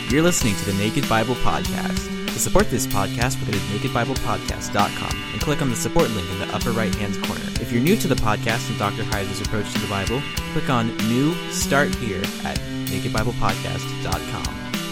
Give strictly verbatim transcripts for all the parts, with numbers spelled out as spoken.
You're listening to the Naked Bible Podcast. To support this podcast, go to naked bible podcast dot com and click on the support link in the upper right-hand corner. If you're new to the podcast and Doctor Heiser's approach to the Bible, click on New Start Here at naked bible podcast dot com.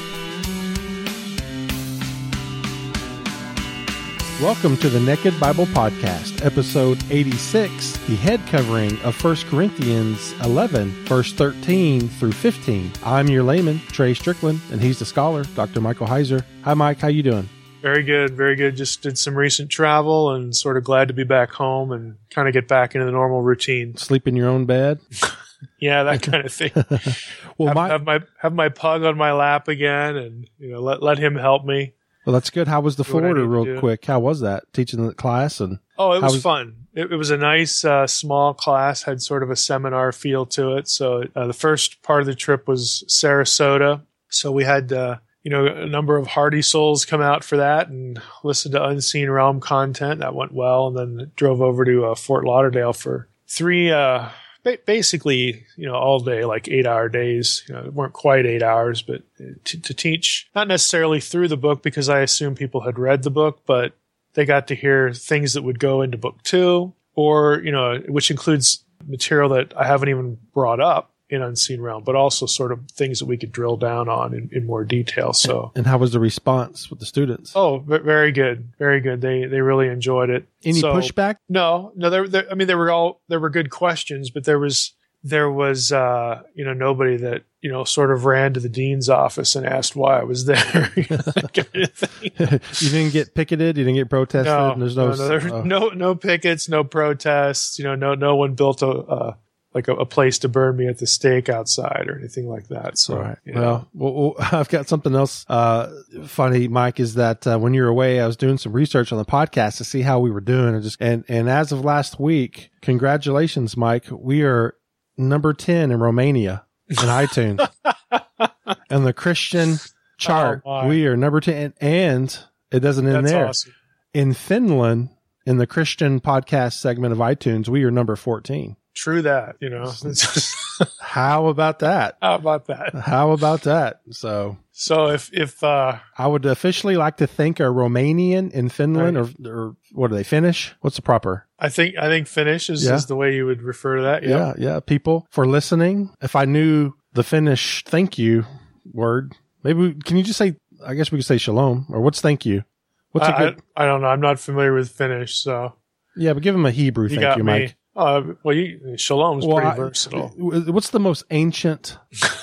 Welcome to the Naked Bible Podcast, episode eighty-six, the head covering of First Corinthians eleven, verse thirteen through fifteen. I'm your layman, Trey Strickland, and he's the scholar, Doctor Michael Heiser. Hi, Mike. How you doing? Very good, very good. Just did some recent travel and sort of glad to be back home and kind of get back into the normal routine. Sleep in your own bed? Yeah, that kind of thing. well, have, my, have my have my pug on my lap again, and you know, let let him help me. Well, that's good. How was the Florida, real do. quick? How was that teaching the class? And oh, it was, was fun. It, it was a nice uh, small class. Had sort of a seminar feel to it. So uh, the first part of the trip was Sarasota. So we had uh, you know a number of hardy souls come out for that and listen to Unseen Realm content. That went well, and then drove over to uh, Fort Lauderdale for three. Uh, Basically, you know, all day, like eight-hour days. You know, it weren't quite eight hours, but to, to teach, not necessarily through the book, because I assume people had read the book, but they got to hear things that would go into book two, or, you know, which includes material that I haven't even brought up in Unseen Realm, but also sort of things that we could drill down on in, in more detail. So, and how was the response with the students? Oh, very good, very good. They they really enjoyed it. Any so, pushback? No, no. There, there, I mean, there were all there were good questions, but there was there was uh, you know nobody that you know sort of ran to the dean's office and asked why I was there. You know, that kind of thing. You didn't get picketed. You didn't get protested. No, and there's no no, no, there, uh, no, no pickets, no protests. You know, no, no one built a. Uh, like a, a place to burn me at the stake outside or anything like that. So, right. You know. well, well, well, I've got something else uh, funny, Mike, is that uh, when you were away, I was doing some research on the podcast to see how we were doing. And just and, and as of last week, congratulations, Mike. We are number ten in Romania in iTunes. And the Christian chart, oh, we are number ten. And it doesn't end That's there. Awesome. In Finland, in the Christian podcast segment of iTunes, we are number fourteen. True that, you know. How about that? How about that? How about that? So, so if if uh, I would officially like to thank a Romanian in Finland, right. or or what do they Finnish? What's the proper? I think I think Finnish is, yeah. is the way you would refer to that. Yep. Yeah, yeah. People for listening. If I knew the Finnish thank you word, maybe we, can you just say? I guess we could say shalom, or what's thank you? What's I, a good? I, I don't know. I'm not familiar with Finnish, so Yeah, but give them a Hebrew you thank got you, me. Mike. Uh, well, you, shalom's Well, pretty I- versatile. What's the most ancient?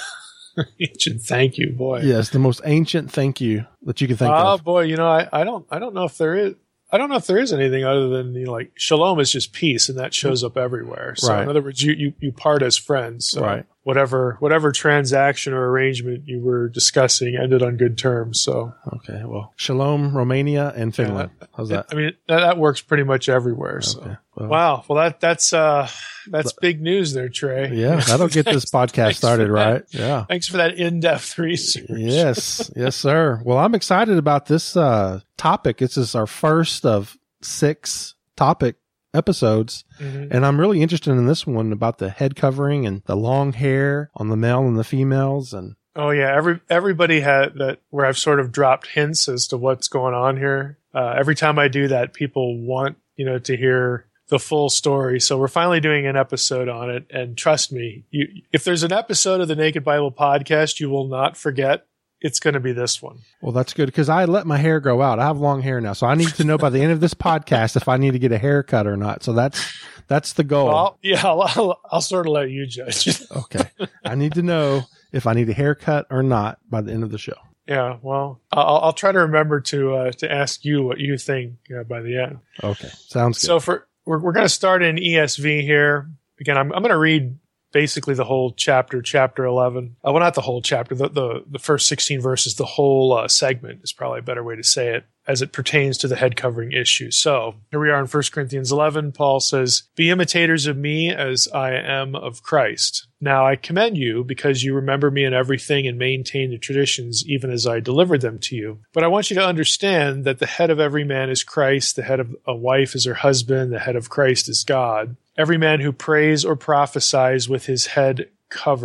Ancient thank you, boy. Yes, the most ancient thank you that you can think Oh of. boy, you know, I, I don't I don't know if there is I don't know if there is anything other than you know like shalom is just peace, and that shows up everywhere. So Right. in other words, you, you you part as friends. So Right. whatever whatever transaction or arrangement you were discussing ended on good terms. So Okay, well, shalom, Romania, and Finland. How's that? I mean that, that works pretty much everywhere. So Okay, well- wow, well that that's uh that's big news there, Trey. Yeah, that'll get this podcast thanks started, for that. right? Yeah. Thanks for that in-depth research. Yes, yes, sir. Well, I'm excited about this uh, topic. This is our first of six topic episodes, Mhm. and I'm really interested in this one about the head covering and the long hair on the male and the females. And Oh yeah, every everybody had that where I've sort of dropped hints as to what's going on here. Uh, every time I do that, people want you know to hear the full story. So we're finally doing an episode on it, and trust me, you, if there's an episode of the Naked Bible Podcast, you will not forget. It's going to be this one. well, that's good because I let my hair grow out. I have long hair now, so I need to know by the end of this podcast if I need to get a haircut or not. So that's that's the goal. Well, I'll, yeah, I'll, I'll, I'll sort of let you judge. Okay, I need to know if I need a haircut or not by the end of the show. Yeah, well, I'll, I'll try to remember to uh, to ask you what you think uh, by the end. Okay, sounds good. So for we're we're going to start in E S V here. Again, I'm I'm going to read basically the whole chapter, chapter eleven. Uh, well, not the whole chapter, the the, the first sixteen verses, the whole uh, segment is probably a better way to say it as it pertains to the head covering issue. So here we are in First Corinthians eleven. Paul says, "Be imitators of me as I am of Christ. Now I commend you because you remember me in everything and maintain the traditions even as I delivered them to you. But I want you to understand that the head of every man is Christ, the head of a wife is her husband, the head of Christ is God. Every man who prays or prophesies with his head covered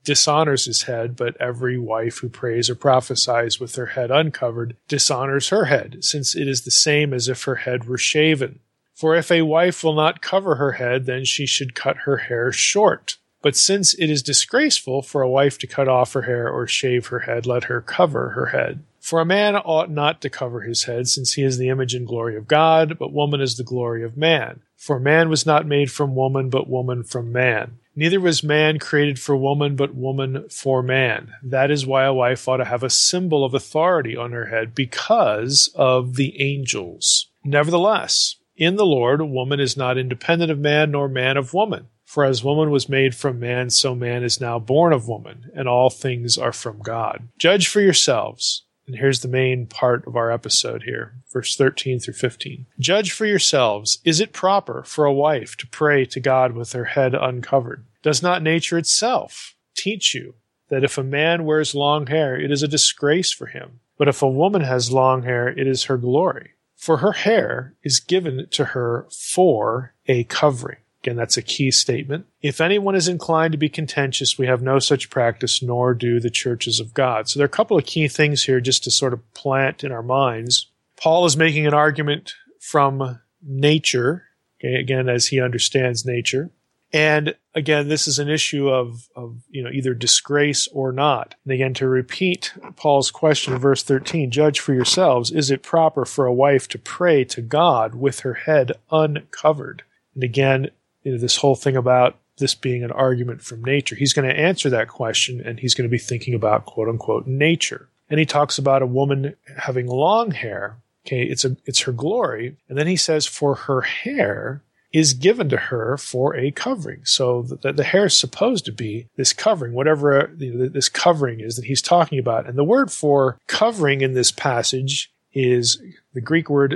dishonors his head, but every wife who prays or prophesies with her head uncovered dishonors her head, since it is the same as if her head were shaven. For if a wife will not cover her head, then she should cut her hair short. But since it is disgraceful for a wife to cut off her hair or shave her head, let her cover her head. For a man ought not to cover his head, since he is the image and glory of God, but woman is the glory of man. For man was not made from woman, but woman from man. Neither was man created for woman, but woman for man. That is why a wife ought to have a symbol of authority on her head, because of the angels. Nevertheless, in the Lord, woman is not independent of man, nor man of woman. For as woman was made from man, so man is now born of woman, and all things are from God. Judge for yourselves. And here's the main part of our episode here, verse thirteen through fifteen. Judge for yourselves. Is it proper for a wife to pray to God with her head uncovered? Does not nature itself teach you that if a man wears long hair, it is a disgrace for him? But if a woman has long hair, it is her glory. For her hair is given to her for a covering. Again, that's a key statement. If anyone is inclined to be contentious, we have no such practice, nor do the churches of God. So there are a couple of key things here just to sort of plant in our minds. Paul is making an argument from nature, okay, again, as he understands nature. And again, this is an issue of, of, you know, either disgrace or not. And again, to repeat Paul's question in verse thirteen, judge for yourselves, is it proper for a wife to pray to God with her head uncovered? And again, you know, this whole thing about this being an argument from nature. He's going to answer that question, and he's going to be thinking about quote-unquote nature. And he talks about a woman having long hair. Okay, it's a it's her glory. And then he says, for her hair is given to her for a covering. So the, the hair is supposed to be this covering, whatever this covering is that he's talking about. And the word for covering in this passage is the Greek word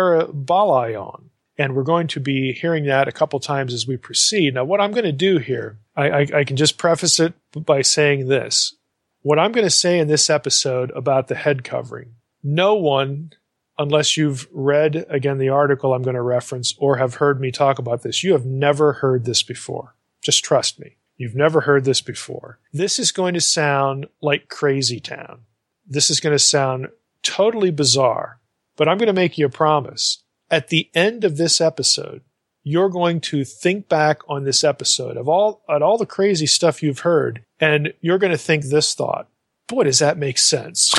parabolion. And we're going to be hearing that a couple times as we proceed. Now, what I'm going to do here, I, I, I can just preface it by saying this. What I'm going to say in this episode about the head covering, no one, unless you've read, again, the article I'm going to reference or have heard me talk about this, you have never heard this before. Just trust me. You've never heard this before. This is going to sound like Crazy Town. This is going to sound totally bizarre. But I'm going to make you a promise. At the end of this episode, you're going to think back on this episode of all, at all the crazy stuff you've heard, and you're going to think this thought, boy, does that make sense.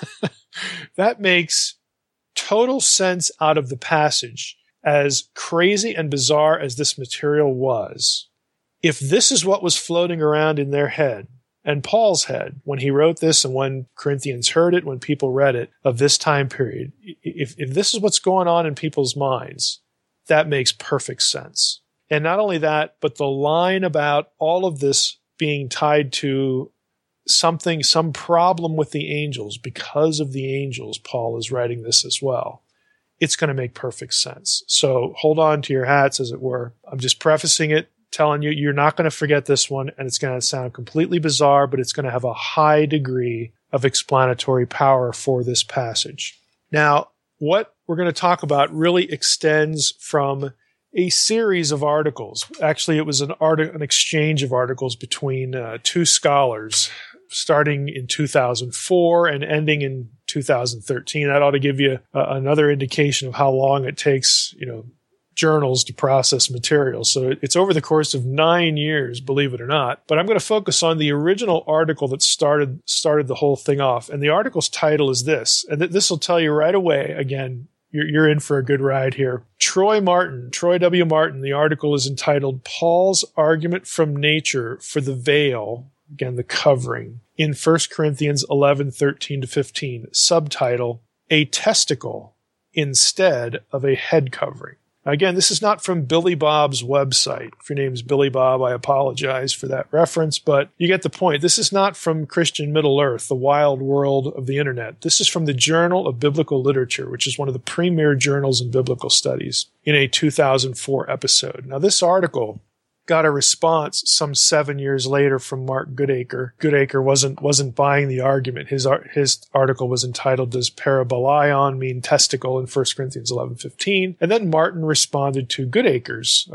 That makes total sense out of the passage. As crazy and bizarre as this material was, if this is what was floating around in their head, and Paul's head, when he wrote this and when Corinthians heard it, when people read it of this time period, if, if this is what's going on in people's minds, that makes perfect sense. And not only that, but the line about all of this being tied to something, some problem with the angels, because of the angels, Paul is writing this as well. It's going to make perfect sense. So hold on to your hats, as it were. I'm just prefacing it, telling you you're not going to forget this one, and it's going to sound completely bizarre, but it's going to have a high degree of explanatory power for this passage. Now, what we're going to talk about really extends from a series of articles. Actually, it was an art- an exchange of articles between uh, two scholars, starting in two thousand four and ending in two thousand thirteen. That ought to give you uh, another indication of how long it takes, you know, journals to process material. So it's over the course of nine years, believe it or not. But I'm going to focus on the original article that started started the whole thing off. And the article's title is this, and th- this will tell you right away, again, you're, you're in for a good ride here. Troy Martin, Troy W. Martin, the article is entitled Paul's Argument from Nature for the Veil, again, the covering, in First Corinthians eleven, thirteen to fifteen. Subtitle, A Testicle Instead of a Head Covering. Again, this is not from Billy Bob's website. If your name is Billy Bob, I apologize for that reference, but you get the point. This is not from Christian Middle Earth, the wild world of the internet. This is from the Journal of Biblical Literature, which is one of the premier journals in biblical studies, in a two thousand four episode. Now, this article got a response some seven years later from Mark Goodacre. Goodacre wasn't wasn't buying the argument. His his article was entitled, Does Parabolion Mean Testicle, in First Corinthians eleven fifteen? And then Martin responded to Goodacre's uh,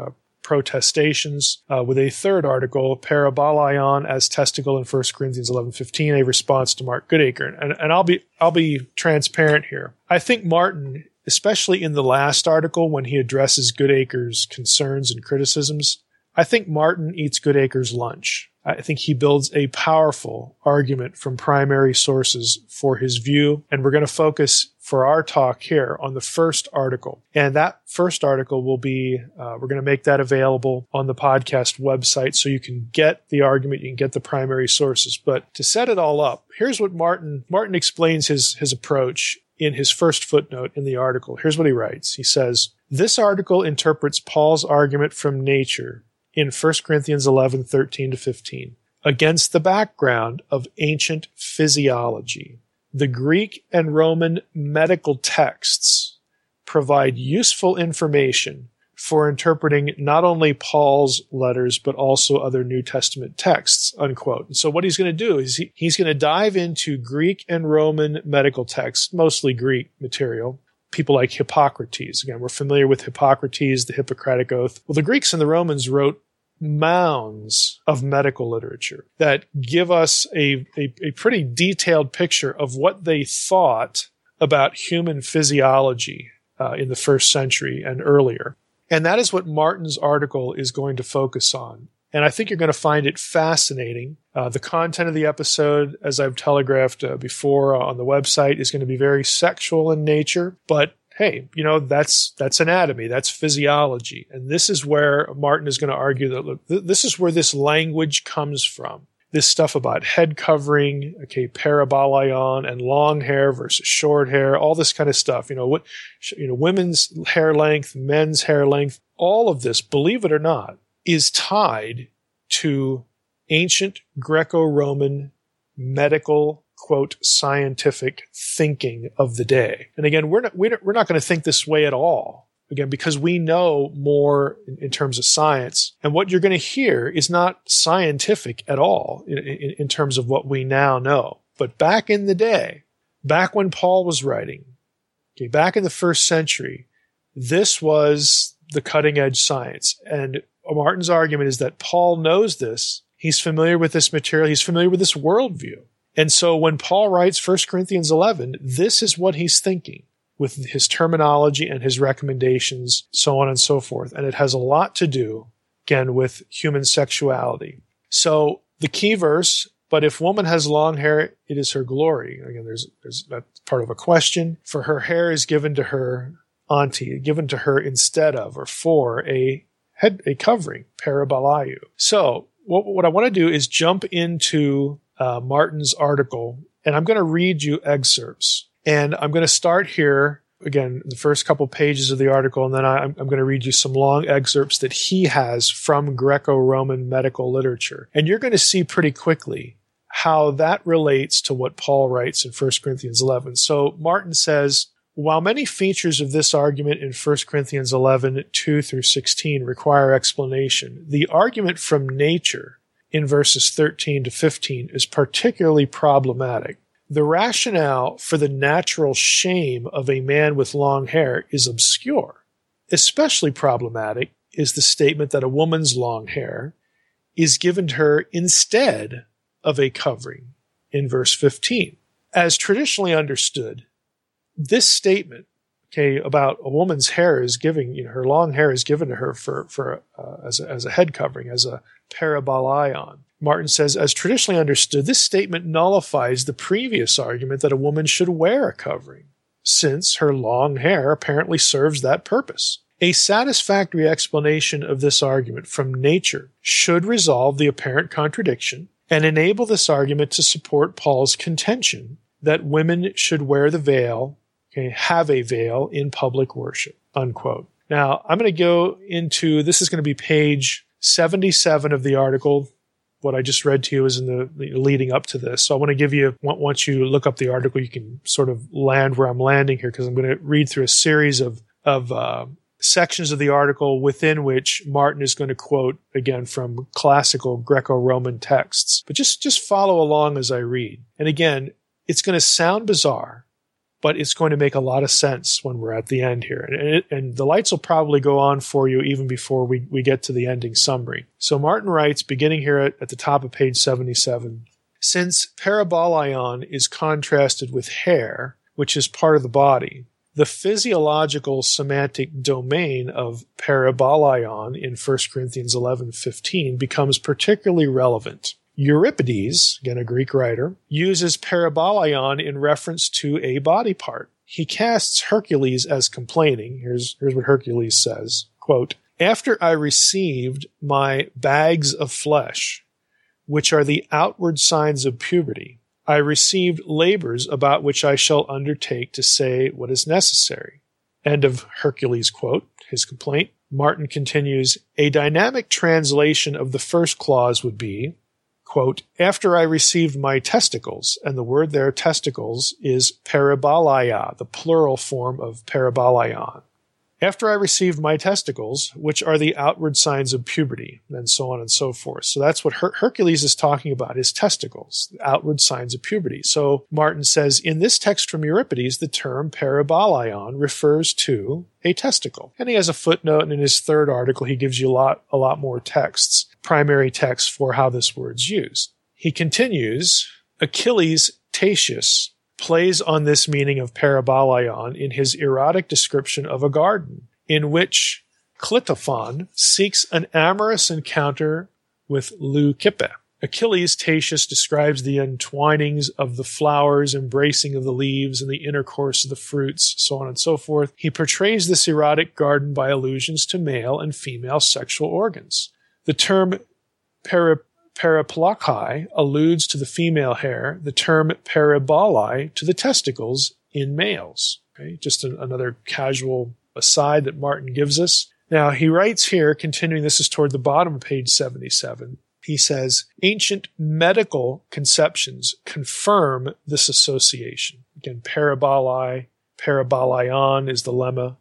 protestations, uh, with a third article, Parabalaion as testicle in First Corinthians eleven fifteen, a response to Mark Goodacre. And, and I'll be I'll be transparent here. I think Martin, especially in the last article when he addresses Goodacre's concerns and criticisms, I think Martin eats Goodacre's lunch. I think he builds a powerful argument from primary sources for his view, and we're going to focus for our talk here on the first article. And that first article will be, uh, we're going to make that available on the podcast website so you can get the argument, you can get the primary sources. But to set it all up, here's what Martin, Martin explains his, his approach in his first footnote in the article. Here's what he writes. He says, "This article interprets Paul's argument from nature in First Corinthians eleven, thirteen to fifteen, against the background of ancient physiology. The Greek and Roman medical texts provide useful information for interpreting not only Paul's letters, but also other New Testament texts," unquote. And so what he's going to do is he, he's going to dive into Greek and Roman medical texts, mostly Greek material, people like Hippocrates. Again, we're familiar with Hippocrates, the Hippocratic Oath. Well, the Greeks and the Romans wrote mounds of medical literature that give us a, a, a pretty detailed picture of what they thought about human physiology uh, in the first century and earlier. And that is what Martin's article is going to focus on. And I think you're going to find it fascinating. Uh, the content of the episode, as I've telegraphed uh, before on the website, is going to be very sexual in nature, but hey, you know, that's that's anatomy, that's physiology. And this is where Martin is going to argue that, look, th- this is where this language comes from. This stuff about head covering, okay, parabalaion, and long hair versus short hair, all this kind of stuff. You know, what, you know, women's hair length, men's hair length, all of this, believe it or not, is tied to ancient Greco-Roman medical, quote, scientific thinking of the day. And again, we're not, we're not going to think this way at all. Again, because we know more in, in terms of science. And what you're going to hear is not scientific at all in, in, in terms of what we now know. But back in the day, back when Paul was writing, okay, back in the first century, this was the cutting edge science. And Martin's argument is that Paul knows this. He's familiar with this material. He's familiar with this worldview. And so when Paul writes First Corinthians eleven, this is what he's thinking with his terminology and his recommendations, so on and so forth. And it has a lot to do, again, with human sexuality. So the key verse, "But if woman has long hair, it is her glory." Again, there's, there's that's part of a question. "For her hair is given to her auntie, given to her instead of or for a head, a covering, parabalaiu." So what, what I want to do is jump into uh, Martin's article, and I'm going to read you excerpts. And I'm going to start here, again, the first couple pages of the article, and then I, I'm going to read you some long excerpts that he has from Greco-Roman medical literature. And you're going to see pretty quickly how that relates to what Paul writes in First Corinthians eleven. So Martin says, "While many features of this argument in First Corinthians eleven, two through sixteen require explanation, the argument from nature in verses thirteen to fifteen is particularly problematic. The rationale for the natural shame of a man with long hair is obscure. Especially problematic is the statement that a woman's long hair is given to her instead of a covering in verse fifteen. As traditionally understood, this statement, okay, about a woman's hair is giving, you know, her long hair is given to her for, for, uh, as a, as a head covering, as a parabalaion. Martin says, as traditionally understood, this statement nullifies the previous argument that a woman should wear a covering, since her long hair apparently serves that purpose. A satisfactory explanation of this argument from nature should resolve the apparent contradiction and enable this argument to support Paul's contention that women should wear the veil, okay, have a veil in public worship, unquote. Now, I'm going to go into, this is going to be page seventy-seven of the article. What I just read to you is in the, the leading up to this. So I want to give you, once you look up the article, you can sort of land where I'm landing here, because I'm going to read through a series of, of uh, sections of the article within which Martin is going to quote, again, from classical Greco-Roman texts. But just, just follow along as I read. And again, it's going to sound bizarre, but it's going to make a lot of sense when we're at the end here. And, it, and the lights will probably go on for you even before we, we get to the ending summary. So Martin writes, beginning here at, at the top of page seventy-seven, since parabolaion is contrasted with hair, which is part of the body, the physiological semantic domain of parabolaion in First Corinthians eleven fifteen becomes particularly relevant. Euripides, again a Greek writer, uses parabolaion in reference to a body part. He casts Hercules as complaining. Here's, here's what Hercules says, quote, after I received my bags of flesh, which are the outward signs of puberty, I received labors about which I shall undertake to say what is necessary. End of Hercules' quote, his complaint. Martin continues, a dynamic translation of the first clause would be, quote, after I received my testicles, and the word there, testicles, is parabolaia, the plural form of parabolaion. After I received my testicles, which are the outward signs of puberty, and so on and so forth. So that's what Her- Hercules is talking about, his testicles, the outward signs of puberty. So Martin says, in this text from Euripides, the term parabolaion refers to a testicle. And he has a footnote, and in his third article, he gives you a lot, a lot more texts, primary texts for how this word's used. He continues, Achilles Tatius plays on this meaning of parabolaion in his erotic description of a garden, in which Clitophon seeks an amorous encounter with Leucippe. Achilles Tatius describes the entwinings of the flowers, embracing of the leaves, and the intercourse of the fruits, so on and so forth. He portrays this erotic garden by allusions to male and female sexual organs. The term para Paraplachai alludes to the female hair, the term parabolai to the testicles in males. Okay? Just an, another casual aside that Martin gives us. Now, he writes here, continuing, this is toward the bottom of page seventy-seven, he says, ancient medical conceptions confirm this association. Again, parabolai, parabolaion is the lemma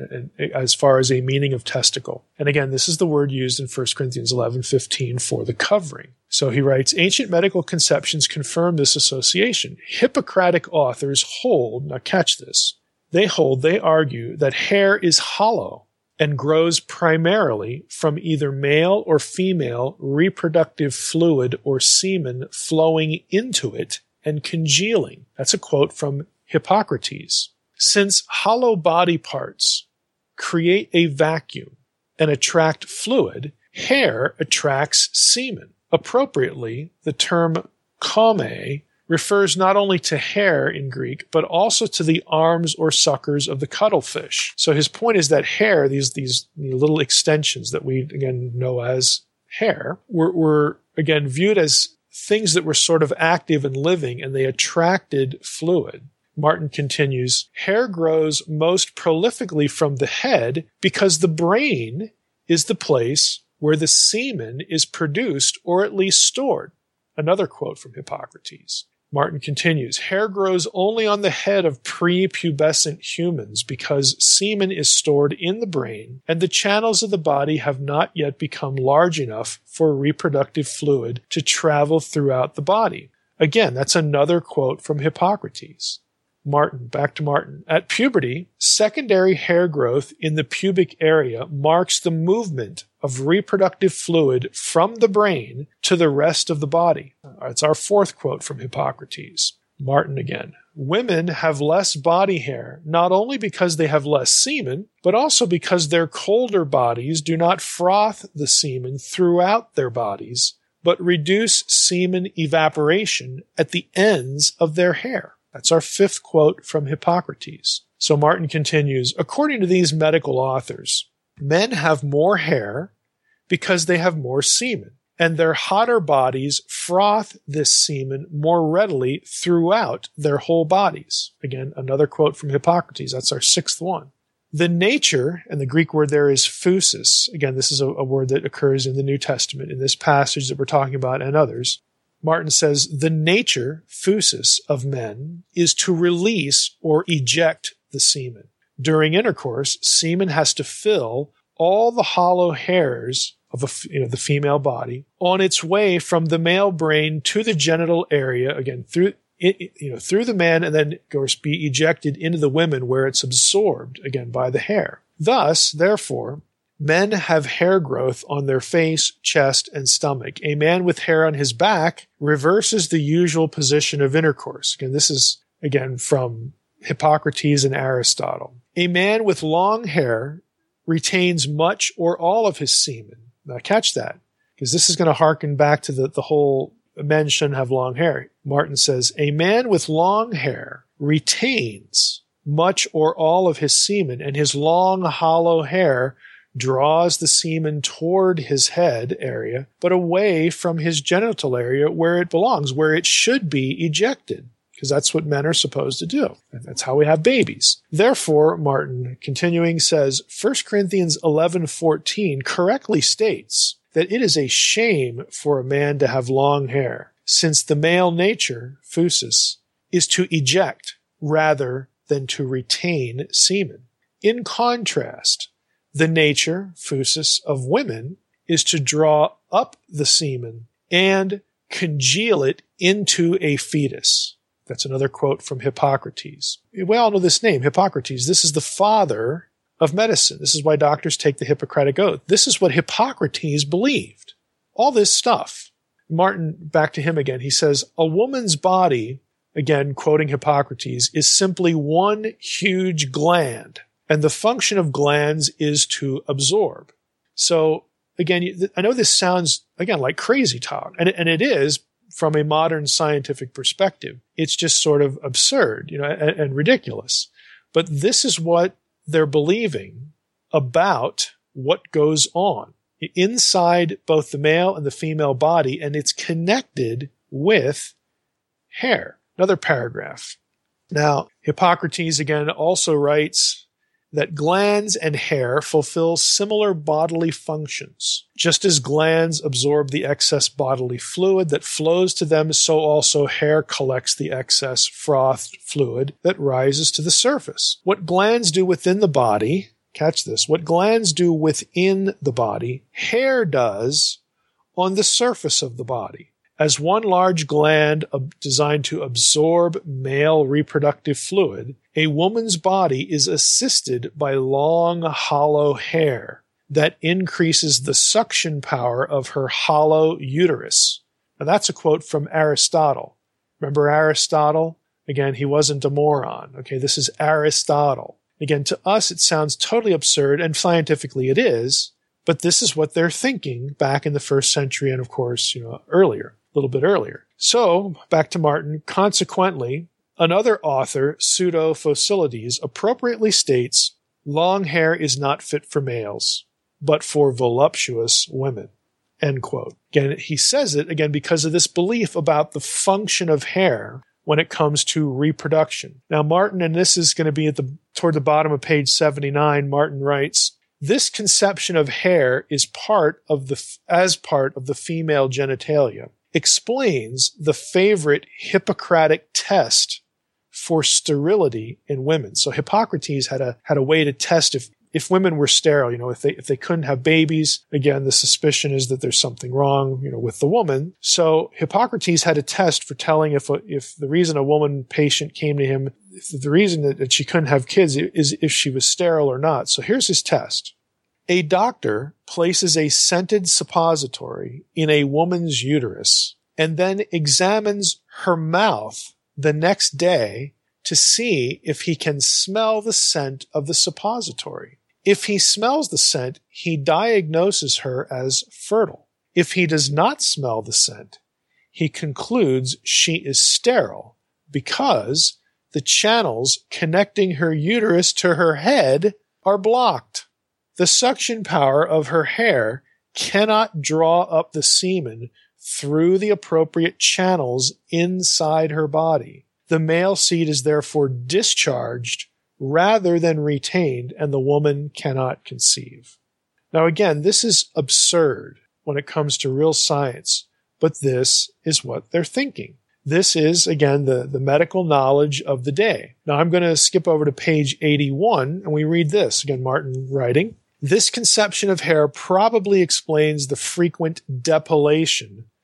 as far as a meaning of testicle. And again, this is the word used in First Corinthians eleven fifteen for the covering. So he writes, ancient medical conceptions confirm this association. Hippocratic authors hold, now catch this, they hold, they argue that hair is hollow and grows primarily from either male or female reproductive fluid or semen flowing into it and congealing. That's a quote from Hippocrates. Since hollow body parts create a vacuum and attract fluid, hair attracts semen. Appropriately, the term chome refers not only to hair in Greek, but also to the arms or suckers of the cuttlefish. So his point is that hair, these, these little extensions that we, again, know as hair, were, were, again, viewed as things that were sort of active and living, and they attracted fluid. Martin continues, hair grows most prolifically from the head because the brain is the place where the semen is produced or at least stored. Another quote from Hippocrates. Martin continues, hair grows only on the head of prepubescent humans because semen is stored in the brain and the channels of the body have not yet become large enough for reproductive fluid to travel throughout the body. Again, that's another quote from Hippocrates. Martin, back to Martin. At puberty, secondary hair growth in the pubic area marks the movement of reproductive fluid from the brain to the rest of the body. It's our fourth quote from Hippocrates. Martin again. Women have less body hair, not only because they have less semen, but also because their colder bodies do not froth the semen throughout their bodies, but reduce semen evaporation at the ends of their hair. That's our fifth quote from Hippocrates. So Martin continues, according to these medical authors, men have more hair because they have more semen, and their hotter bodies froth this semen more readily throughout their whole bodies. Again, another quote from Hippocrates. That's our sixth one. The nature, and the Greek word there is phusis. Again, this is a, a word that occurs in the New Testament, in this passage that we're talking about and others. Martin says, the nature, phusis, of men is to release or eject the semen. During intercourse, semen has to fill all the hollow hairs of a, you know, the female body on its way from the male brain to the genital area, again, through it, you know, through the man and then, of course, be ejected into the women where it's absorbed, again, by the hair. Thus, therefore, men have hair growth on their face, chest, and stomach. A man with hair on his back reverses the usual position of intercourse. Again, this is, again, from Hippocrates and Aristotle. A man with long hair retains much or all of his semen. Now, catch that, because this is going to harken back to the, the whole men shouldn't have long hair. Martin says, a man with long hair retains much or all of his semen, and his long, hollow hair draws the semen toward his head area, but away from his genital area where it belongs, where it should be ejected, because that's what men are supposed to do. And that's how we have babies. Therefore, Martin, continuing, says, First Corinthians eleven fourteen correctly states that it is a shame for a man to have long hair, since the male nature, phusis, is to eject rather than to retain semen. In contrast, the nature, phusis, of women is to draw up the semen and congeal it into a fetus. That's another quote from Hippocrates. We all know this name, Hippocrates. This is the father of medicine. This is why doctors take the Hippocratic Oath. This is what Hippocrates believed. All this stuff. Martin, back to him again, he says, a woman's body, again quoting Hippocrates, is simply one huge gland, and the function of glands is to absorb. So, again, I know this sounds, again, like crazy talk, and, and it is from a modern scientific perspective. It's just sort of absurd, you know, and, and ridiculous. But this is what they're believing about what goes on inside both the male and the female body, and it's connected with hair. Another paragraph. Now, Hippocrates, again, also writes that glands and hair fulfill similar bodily functions. Just as glands absorb the excess bodily fluid that flows to them, so also hair collects the excess frothed fluid that rises to the surface. What glands do within the body, catch this, what glands do within the body, hair does on the surface of the body. As one large gland designed to absorb male reproductive fluid, a woman's body is assisted by long, hollow hair that increases the suction power of her hollow uterus. Now that's a quote from Aristotle. Remember Aristotle? Again, he wasn't a moron. Okay, this is Aristotle. Again, to us it sounds totally absurd, and scientifically it is, but this is what they're thinking back in the first century and, of course, you know, earlier. A little bit earlier. So, back to Martin, consequently, another author, Pseudo-Phocylides, appropriately states, long hair is not fit for males, but for voluptuous women. End quote. Again, he says it, again, because of this belief about the function of hair when it comes to reproduction. Now, Martin, and this is going to be at the toward the bottom of page seventy-nine, Martin writes, this conception of hair is part of the, as part of the female genitalia, explains the favorite Hippocratic test for sterility in women. So Hippocrates had a had a way to test if if women were sterile, you know, if they if they couldn't have babies. Again, the suspicion is that there's something wrong, you know, with the woman. So Hippocrates had a test for telling if a, if the reason a woman patient came to him, if the reason that, that she couldn't have kids is if she was sterile or not. So here's his test. A doctor places a scented suppository in a woman's uterus and then examines her mouth the next day to see if he can smell the scent of the suppository. If he smells the scent, he diagnoses her as fertile. If he does not smell the scent, he concludes she is sterile because the channels connecting her uterus to her head are blocked. The suction power of her hair cannot draw up the semen through the appropriate channels inside her body. The male seed is therefore discharged rather than retained, and the woman cannot conceive. Now again, this is absurd when it comes to real science, but this is what they're thinking. This is, again, the, the medical knowledge of the day. Now I'm going to skip over to page eighty-one, and we read this. Again, Martin writing, this conception of hair probably explains the frequent depilation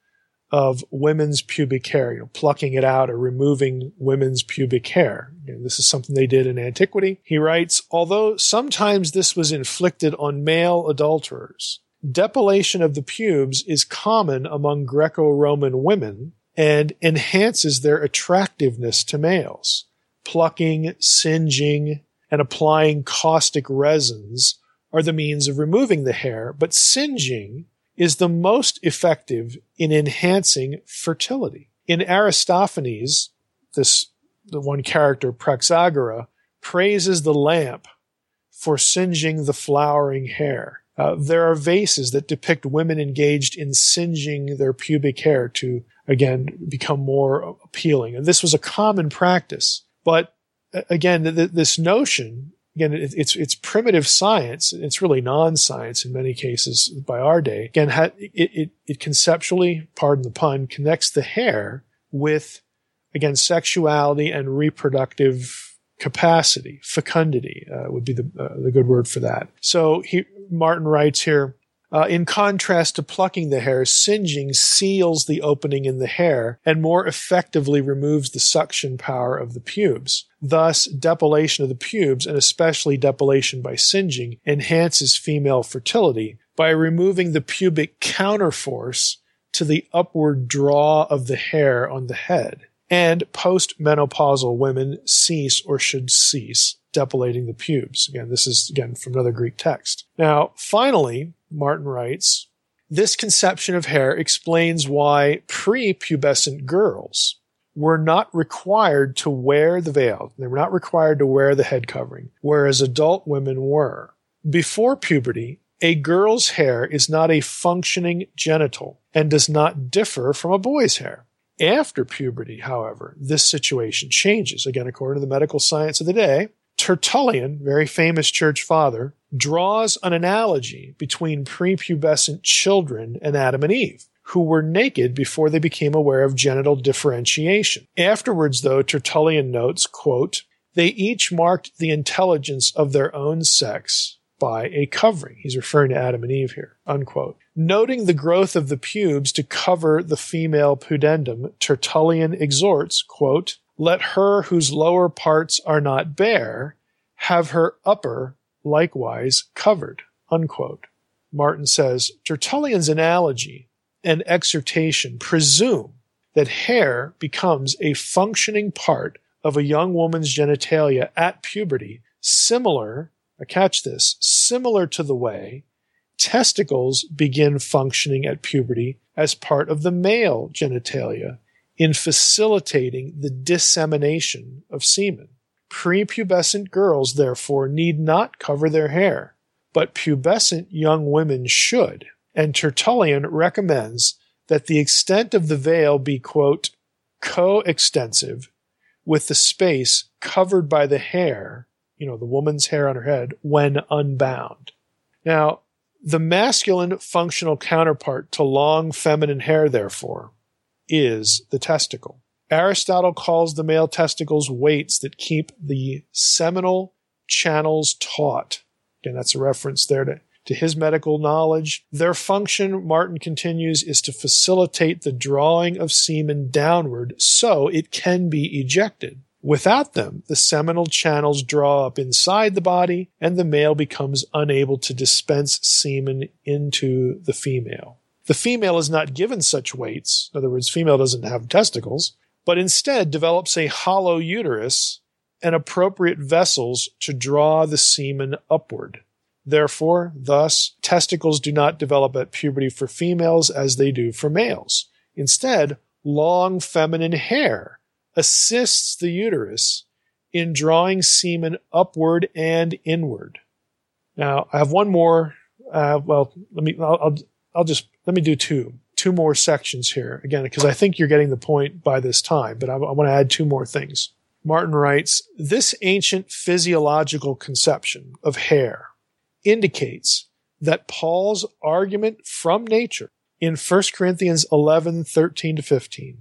of women's pubic hair, you know, plucking it out or removing women's pubic hair. And this is something they did in antiquity. He writes, although sometimes this was inflicted on male adulterers, depilation of the pubes is common among Greco-Roman women and enhances their attractiveness to males. Plucking, singeing, and applying caustic resins are the means of removing the hair, but singeing is the most effective in enhancing fertility. In Aristophanes, this the one character, Praxagora, praises the lamp for singeing the flowering hair. Uh, there are vases that depict women engaged in singeing their pubic hair to, again, become more appealing. And this was a common practice. But again, th- this notion, again, it, it's it's primitive science. It's really non-science in many cases by our day. Again, ha- it, it, it conceptually, pardon the pun, connects the hair with, again, sexuality and reproductive capacity. Fecundity uh, would be the, uh, the good word for that. So he, Martin writes here, Uh, in contrast to plucking the hair, singeing seals the opening in the hair and more effectively removes the suction power of the pubes. Thus, depilation of the pubes, and especially depilation by singeing, enhances female fertility by removing the pubic counterforce to the upward draw of the hair on the head. And postmenopausal women cease or should cease depilating the pubes. Again, this is, again, from another Greek text. Now, finally, Martin writes, this conception of hair explains why prepubescent girls were not required to wear the veil. They were not required to wear the head covering, whereas adult women were. Before puberty, a girl's hair is not a functioning genital and does not differ from a boy's hair. After puberty, however, this situation changes. Again, according to the medical science of the day, Tertullian, very famous church father, draws an analogy between prepubescent children and Adam and Eve, who were naked before they became aware of genital differentiation. Afterwards, though, Tertullian notes, quote, they each marked the intelligence of their own sex by a covering. He's referring to Adam and Eve here, unquote. Noting the growth of the pubes to cover the female pudendum, Tertullian exhorts, quote, let her whose lower parts are not bare have her upper likewise covered, unquote. Martin says, Tertullian's analogy and exhortation presume that hair becomes a functioning part of a young woman's genitalia at puberty, similar, now catch this, similar to the way testicles begin functioning at puberty as part of the male genitalia in facilitating the dissemination of semen. Prepubescent girls, therefore, need not cover their hair, but pubescent young women should, and Tertullian recommends that the extent of the veil be, quote, coextensive with the space covered by the hair, you know, the woman's hair on her head, when unbound. Now, the masculine functional counterpart to long feminine hair, therefore, is the testicle. Aristotle calls the male testicles weights that keep the seminal channels taut. Again, that's a reference there to, to his medical knowledge. Their function, Martin continues, is to facilitate the drawing of semen downward so it can be ejected. Without them, the seminal channels draw up inside the body, and the male becomes unable to dispense semen into the female. The female is not given such weights. In other words, female doesn't have testicles, but instead develops a hollow uterus and appropriate vessels to draw the semen upward. Therefore, thus, testicles do not develop at puberty for females as they do for males. Instead, long feminine hair assists the uterus in drawing semen upward and inward. Now, I have one more. Uh, well, let me. I'll, I'll. I'll just let me do two. Two more sections here again, because I think you're getting the point by this time. But I, I want to add two more things. Martin writes, this ancient physiological conception of hair indicates that Paul's argument from nature in First Corinthians eleven thirteen to fifteen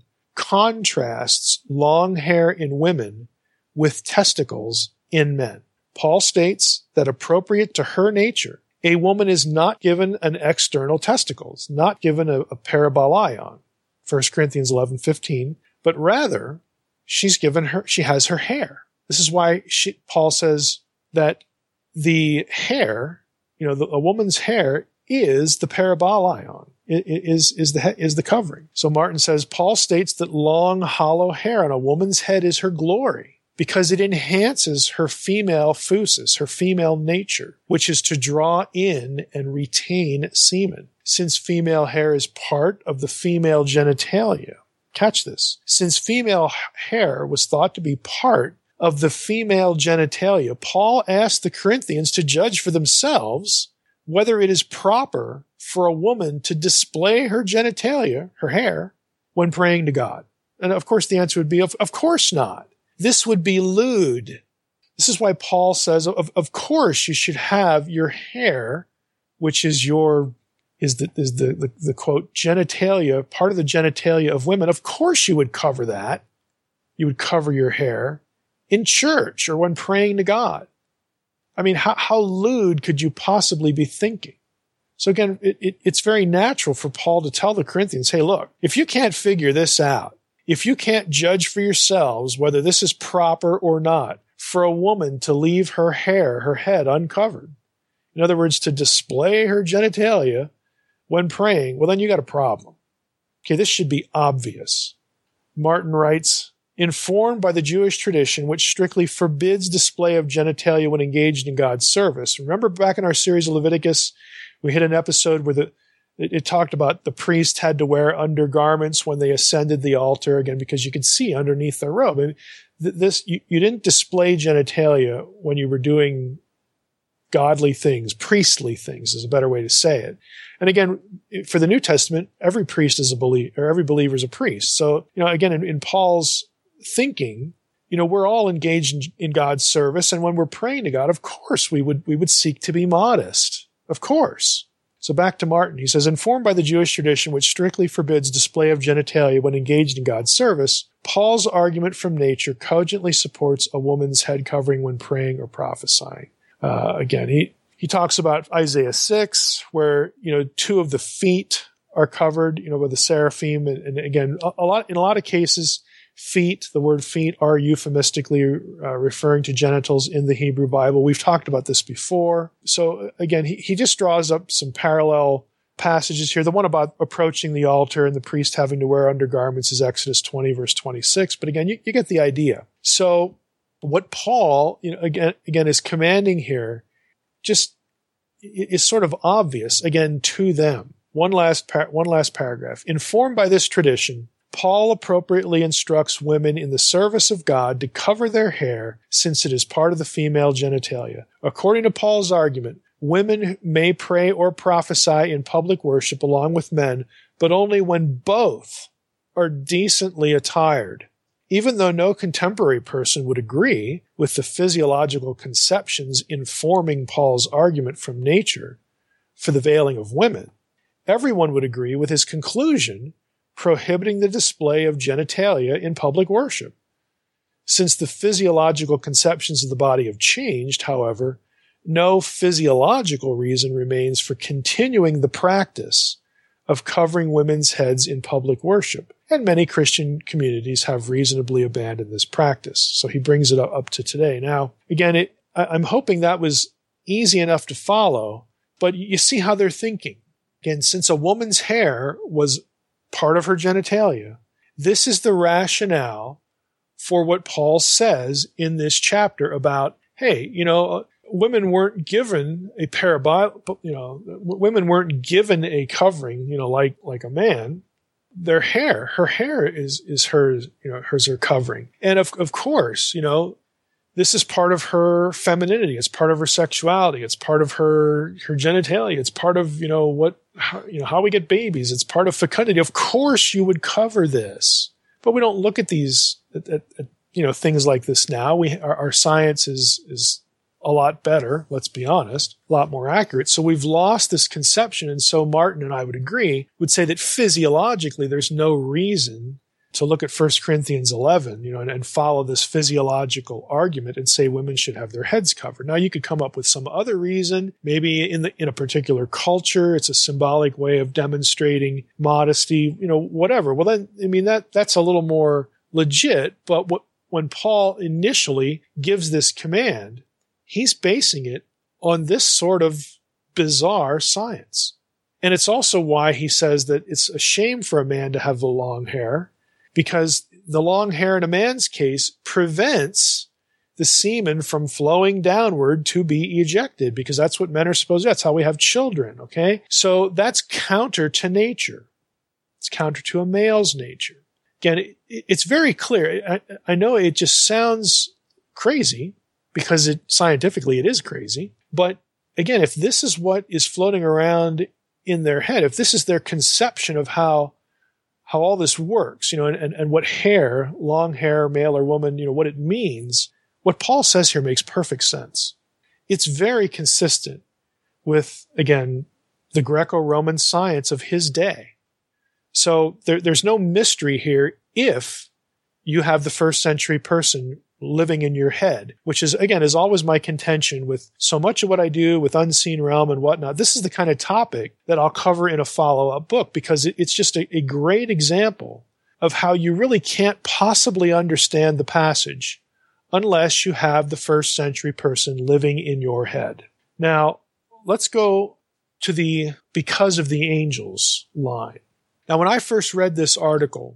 contrasts long hair in women with testicles in men. Paul states that appropriate to her nature, a woman is not given an external testicle, not given a, a parabalaion. First Corinthians eleven fifteen, but rather she's given her, she has her hair. This is why she, Paul says that the hair, you know, the, a woman's hair is the parabalaion, is, is the, is the covering. So Martin says, Paul states that long, hollow hair on a woman's head is her glory because it enhances her female phusis, her female nature, which is to draw in and retain semen. Since female hair is part of the female genitalia. Catch this. Since female hair was thought to be part of the female genitalia, Paul asked the Corinthians to judge for themselves whether it is proper for a woman to display her genitalia, her hair, when praying to God. And of course the answer would be, of, of course not. This would be lewd. This is why Paul says, of, of course you should have your hair, which is your is the, is the, the, the quote, genitalia, part of the genitalia of women. Of course you would cover that. You would cover your hair in church or when praying to God. I mean, how, how lewd could you possibly be thinking? So again, it, it, it's very natural for Paul to tell the Corinthians, hey, look, if you can't figure this out, if you can't judge for yourselves whether this is proper or not for a woman to leave her hair, her head uncovered, in other words, to display her genitalia when praying, well, then you got a problem. Okay, this should be obvious. Martin writes, informed by the Jewish tradition, which strictly forbids display of genitalia when engaged in God's service. Remember back in our series of Leviticus, we hit an episode where the, it, it talked about the priest had to wear undergarments when they ascended the altar, again, because you could see underneath their robe. And this, you, you didn't display genitalia when you were doing godly things, priestly things is a better way to say it. And again, for the New Testament, every priest is a believer, or every believer is a priest. So, you know, again, in, in Paul's thinking, you know, we're all engaged in, in God's service. And when we're praying to God, of course, we would, we would seek to be modest. Of course. So back to Martin. He says, informed by the Jewish tradition, which strictly forbids display of genitalia when engaged in God's service, Paul's argument from nature cogently supports a woman's head covering when praying or prophesying. Uh, again, he, he talks about Isaiah six, where, you know, two of the feet are covered, you know, with the seraphim. And, and again, a, a lot, in a lot of cases, feet, the word feet are euphemistically uh, referring to genitals in the Hebrew Bible. We've talked about this before. So again, he, he just draws up some parallel passages here. The one about approaching the altar and the priest having to wear undergarments is Exodus twenty, verse twenty-six. But again, you, you get the idea. So what Paul, you know, again, again, is commanding here just is sort of obvious, again, to them. One last, par- one last paragraph. Informed by this tradition, Paul appropriately instructs women in the service of God to cover their hair since it is part of the female genitalia. According to Paul's argument, women may pray or prophesy in public worship along with men, but only when both are decently attired. Even though no contemporary person would agree with the physiological conceptions informing Paul's argument from nature for the veiling of women, everyone would agree with his conclusion prohibiting the display of genitalia in public worship. Since the physiological conceptions of the body have changed, however, no physiological reason remains for continuing the practice of covering women's heads in public worship. And many Christian communities have reasonably abandoned this practice. So he brings it up to today. Now, again, it, I'm hoping that was easy enough to follow, but you see how they're thinking. Again, since a woman's hair was part of her genitalia, this is the rationale for what Paul says in this chapter about, hey, you know, women weren't given a parabol, you know, women weren't given a covering, you know, like, like a man. Their hair, her hair is, is hers, you know, hers are covering. And of, of course, you know, this is part of her femininity. It's part of her sexuality. It's part of her, her genitalia. It's part of, you know, what, how, you know, how we get babies. It's part of fecundity. Of course you would cover this, but we don't look at these, at, at, at, you know, things like this now. We, our, our science is, is a lot better. Let's be honest, a lot more accurate. So we've lost this conception. And so Martin and I would agree, would say that physiologically, there's no reason to look at First Corinthians eleven, you know, and, and follow this physiological argument and say women should have their heads covered. Now, you could come up with some other reason. Maybe in the in a particular culture, it's a symbolic way of demonstrating modesty, you know, whatever. Well, then, I mean, that that's a little more legit. But what, when Paul initially gives this command, he's basing it on this sort of bizarre science. And it's also why he says that it's a shame for a man to have the long hair, because the long hair in a man's case prevents the semen from flowing downward to be ejected, because that's what men are supposed to do. That's how we have children, okay? So that's counter to nature. It's counter to a male's nature. Again, it, it's very clear. I, I know it just sounds crazy because it scientifically it is crazy. But again, if this is what is floating around in their head, if this is their conception of how how all this works, you know, and, and, and what hair, long hair, male or woman, you know, what it means, what Paul says here makes perfect sense. It's very consistent with, again, the Greco-Roman science of his day. So there, there's no mystery here if you have the first century person living in your head, which is, again, is always my contention with so much of what I do with Unseen Realm and whatnot. This is the kind of topic that I'll cover in a follow-up book, because it, it's just a, a great example of how you really can't possibly understand the passage unless you have the first century person living in your head. Now, let's go to the because of the angels line. Now, when I first read this article,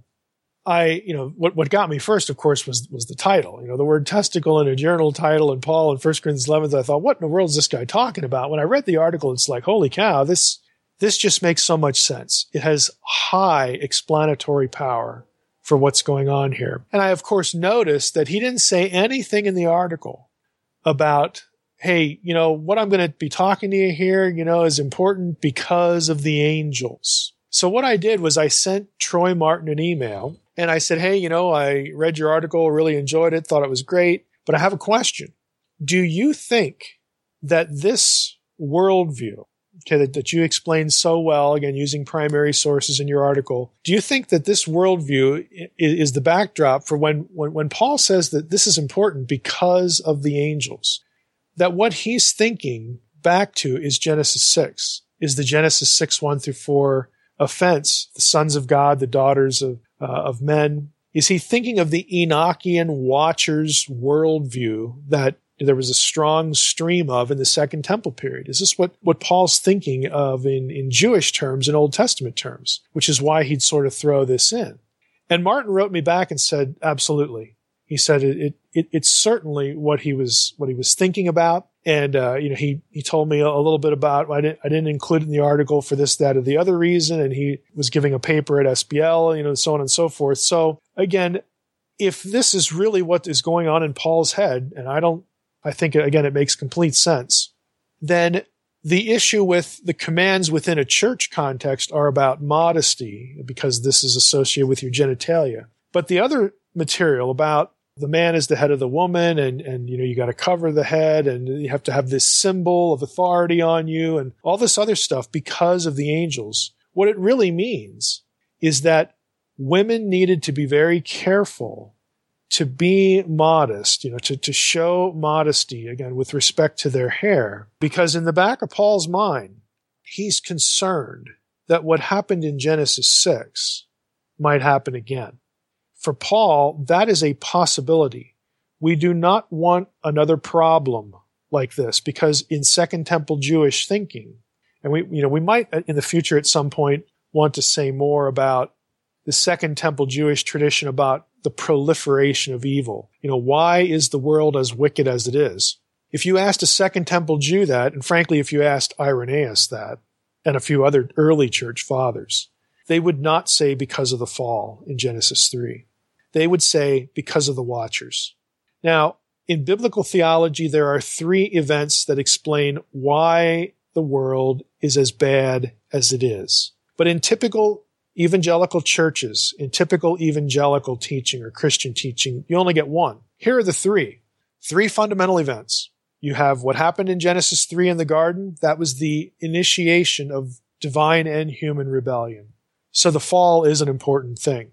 I, you know, what, what got me first, of course, was, was the title. You know, the word testicle in a journal title and Paul in First Corinthians eleven. I thought, what in the world is this guy talking about? When I read the article, it's like, holy cow, this, this just makes so much sense. It has high explanatory power for what's going on here. And I, of course, noticed that he didn't say anything in the article about, hey, you know, what I'm going to be talking to you here, you know, is important because of the angels. So what I did was I sent Troy Martin an email. And I said, hey, you know, I read your article, really enjoyed it, thought it was great, but I have a question. Do you think that this worldview, okay, that, that you explained so well, again, using primary sources in your article, do you think that this worldview is, is the backdrop for when, when, when Paul says that this is important because of the angels, that what he's thinking back to is Genesis six, is the Genesis six, one through four offense, the sons of God, the daughters of Uh, of men? Is he thinking of the Enochian Watchers worldview that there was a strong stream of in the Second Temple period? Is this what, what Paul's thinking of in, in Jewish terms, in Old Testament terms, which is why he'd sort of throw this in? And Martin wrote me back and said, absolutely. He said it, it, it it's certainly what he was what he was thinking about. And uh, you know, he he told me a, a little bit about I didn't I didn't include it in the article for this, that, or the other reason. And he was giving a paper at S B L, you know, so on and so forth. So again, if this is really what is going on in Paul's head, and I don't, I think again it makes complete sense, then the issue with the commands within a church context are about modesty, because this is associated with your genitalia. But the other material about the man is the head of the woman, and, and, you know, you got to cover the head, and you have to have this symbol of authority on you, and all this other stuff because of the angels. What it really means is that women needed to be very careful to be modest, you know, to, to show modesty, again, with respect to their hair, because in the back of Paul's mind, he's concerned that what happened in Genesis six might happen again. For Paul, that is a possibility. We do not want another problem like this, because in Second Temple Jewish thinking, and we, you know, we might in the future at some point want to say more about the Second Temple Jewish tradition about the proliferation of evil. You know, why is the world as wicked as it is? If you asked a Second Temple Jew that, and frankly, if you asked Irenaeus that, and a few other early church fathers, they would not say because of the fall in Genesis three. They would say because of the Watchers. Now, in biblical theology, there are three events that explain why the world is as bad as it is. But in typical evangelical churches, in typical evangelical teaching or Christian teaching, you only get one. Here are the three. Three fundamental events. You have what happened in Genesis three in the garden. That was the initiation of divine and human rebellion. So the fall is an important thing.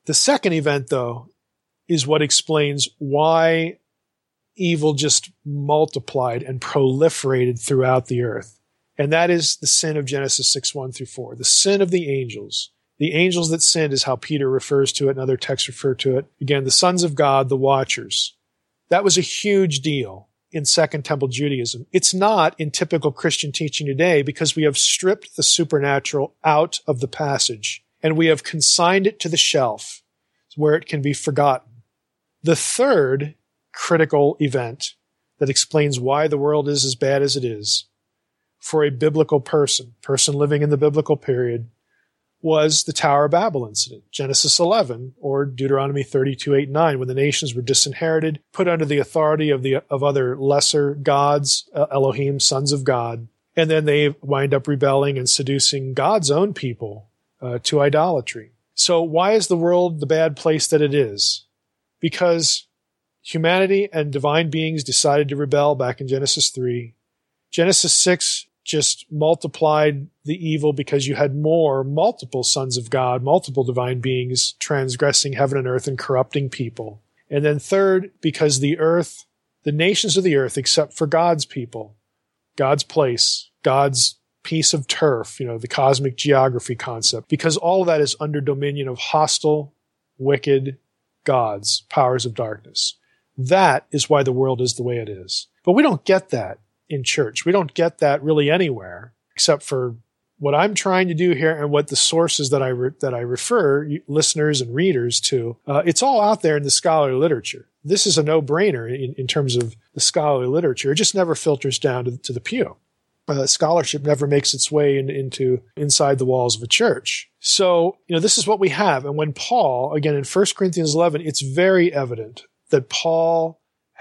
The second event, though, is what explains why evil just multiplied and proliferated throughout the earth. And that is the sin of Genesis six, one through four. The sin of the angels. The angels that sinned is how Peter refers to it, and other texts refer to it. Again, the sons of God, the watchers. That was a huge deal in Second Temple Judaism. It's not in typical Christian teaching today because we have stripped the supernatural out of the passage and we have consigned it to the shelf where it can be forgotten. The third critical event that explains why the world is as bad as it is for a biblical person, person living in the biblical period, was the Tower of Babel incident, Genesis eleven, or Deuteronomy thirty-two, eight, nine, when the nations were disinherited, put under the authority of the of other lesser gods, uh, Elohim, sons of God, and then they wind up rebelling and seducing God's own people uh, to idolatry. So why is the world the bad place that it is? Because humanity and divine beings decided to rebel back in Genesis three. Genesis six just multiplied the evil because you had more, multiple sons of God, multiple divine beings transgressing heaven and earth and corrupting people. And then third, because the earth, the nations of the earth, except for God's people, God's place, God's piece of turf, you know, the cosmic geography concept, because all of that is under dominion of hostile, wicked gods, powers of darkness. That is why the world is the way it is. But we don't get that in church. We don't get that really anywhere, except for what I'm trying to do here and what the sources that I re- that I refer listeners and readers to. Uh, it's all out there in the scholarly literature. This is a no-brainer in, in terms of the scholarly literature. It just never filters down to, to the pew. Uh, scholarship never makes its way in, into inside the walls of a church. So, you know, this is what we have. And when Paul, again, in First Corinthians eleven, it's very evident that Paul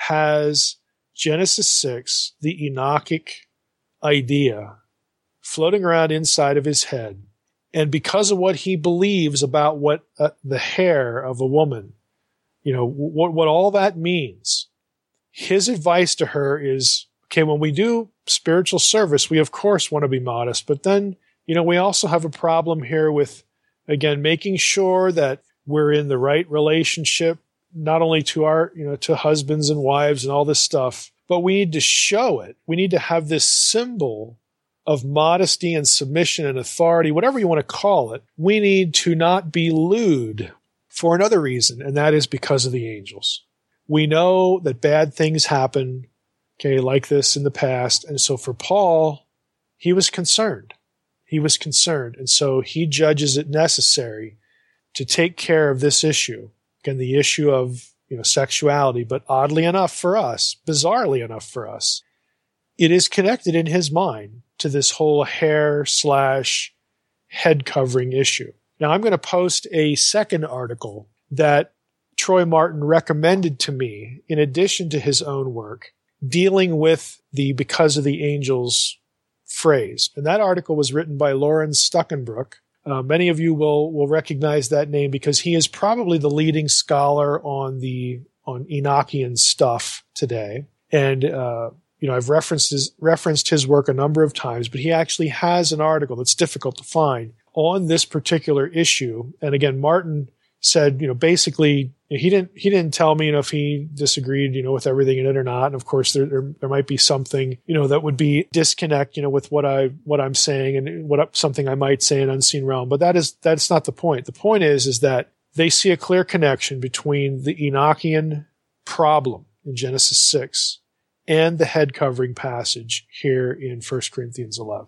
has Genesis six, the Enochic idea, floating around inside of his head. And because of what he believes about what uh, the hair of a woman, you know, what, what all that means, his advice to her is, okay, when we do spiritual service, we of course want to be modest, but then, you know, we also have a problem here with, again, making sure that we're in the right relationship, not only to our, you know, to husbands and wives and all this stuff, but we need to show it. We need to have this symbol of modesty and submission and authority, whatever you want to call it. We need to not be lewd for another reason, and that is because of the angels. We know that bad things happen, okay, like this in the past. And so for Paul, he was concerned. He was concerned. And so he judges it necessary to take care of this issue. Again, the issue of, you know, sexuality, but oddly enough for us, bizarrely enough for us, it is connected in his mind to this whole hair slash head covering issue. Now, I'm going to post a second article that Troy Martin recommended to me in addition to his own work, dealing with the because of the angels phrase. And that article was written by Loren Stuckenbrook. Uh, many of you will will recognize that name because he is probably the leading scholar on the on Enochian stuff today. And uh, you know, I've referenced his referenced his work a number of times, but he actually has an article that's difficult to find on this particular issue. And again, Martin said, you know, basically he didn't he didn't tell me, you know, if he disagreed, you know, with everything in it or not. And of course, there there, there might be something, you know, that would be disconnect, you know, with what I what I'm saying and what something I might say in Unseen Realm. But that is that's not the point. The point is is that they see a clear connection between the Enochian problem in Genesis six and the head covering passage here in First Corinthians eleven.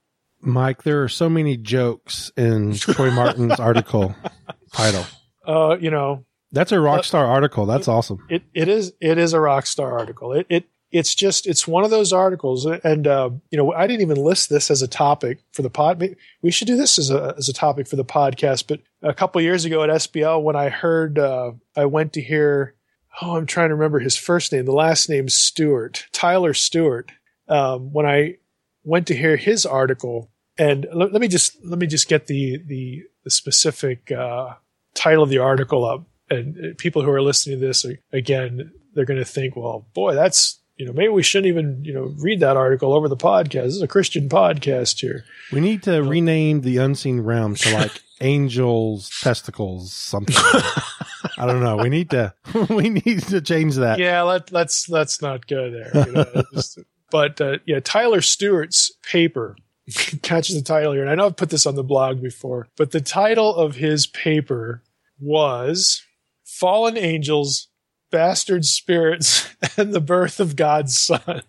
Mike, there are so many jokes in Troy Martin's article title. Uh, you know, that's a rock star uh, article. That's awesome. It it is it is a rock star article. It it it's just it's one of those articles, and uh, you know, I didn't even list this as a topic for the pod. We should do this as a as a topic for the podcast. But a couple of years ago at S B L, when I heard, uh, I went to hear. Oh, I'm trying to remember his first name. The last name's Stewart, Tyler Stewart. Um, when I went to hear his article, and let, let me just let me just get the the, the specific uh, title of the article up. And people who are listening to this, are, again, they're going to think, well, boy, that's, you know, maybe we shouldn't even, you know, read that article over the podcast. This is a Christian podcast here. We need to um, rename the Unseen Realm to like angels' testicles, something. I don't know. We need to we need to change that. Yeah, let, let's let's not go there. You know, just, but uh, yeah, Tyler Stewart's paper catches the title here, and I know I've put this on the blog before, but the title of his paper was "Fallen Angels, Bastard Spirits, and the Birth of God's Son."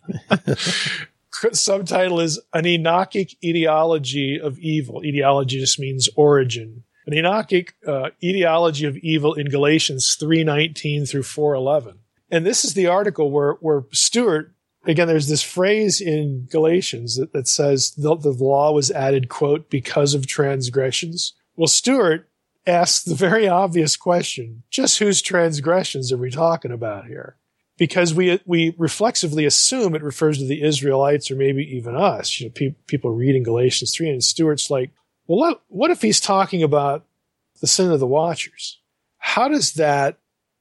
Subtitle is "An Enochic Etiology of Evil." Etiology just means origin. An Enochic uh, etiology of evil in Galatians three nineteen through four eleven. And this is the article where, where Stewart, again, there's this phrase in Galatians that, that says the, the law was added, quote, because of transgressions. Well, Stewart asks the very obvious question, just whose transgressions are we talking about here? Because we we reflexively assume it refers to the Israelites or maybe even us. You know, pe- people reading Galatians three, and Stewart's like, well, what, what if he's talking about the sin of the watchers? How does that